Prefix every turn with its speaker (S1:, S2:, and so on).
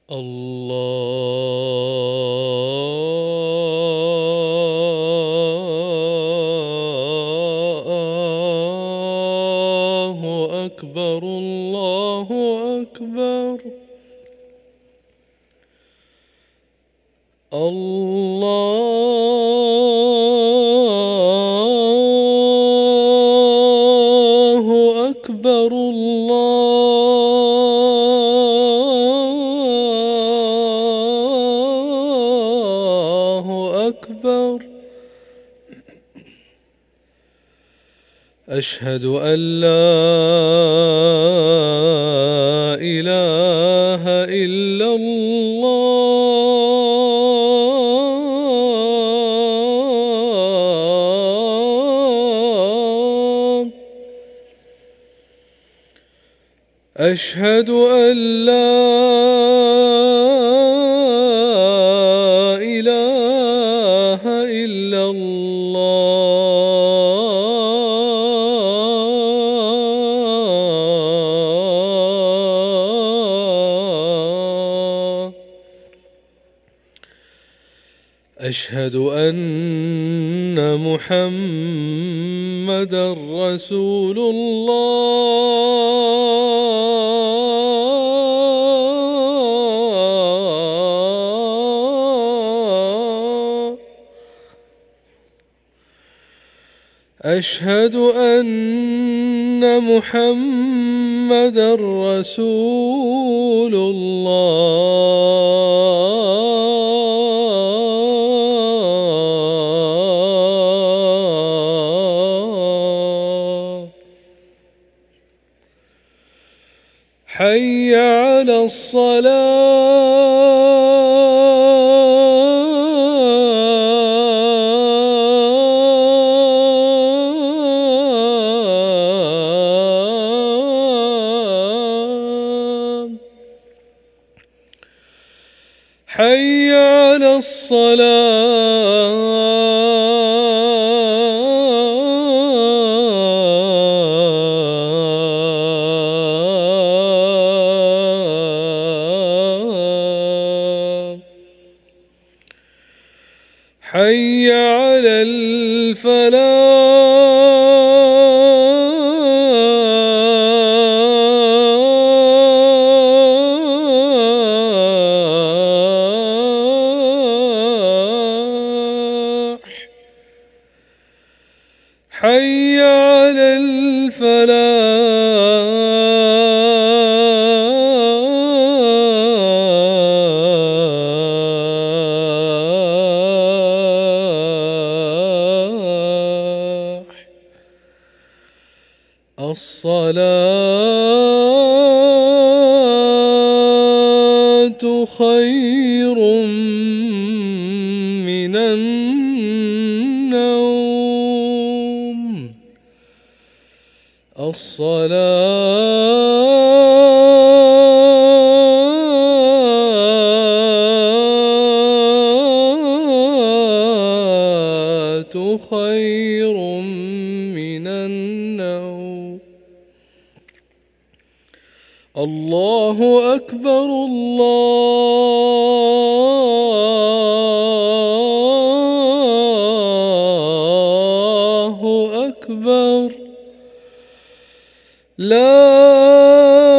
S1: الله أكبر الله أكبر. الله أكبر الله أكبر. أشهد أن لا إله إلا الله. أشهد أن لا إله إلا الله. أشهد أن محمدًا رسول الله. أشهد أن محمدًا رسول الله. حي على الصلاة. حي على الصلاة. حي على الفلاح. حي على الفلاح. الصلاة خير من النوم. الصلاة خير من النوم. الله أكبر الله أكبر. لا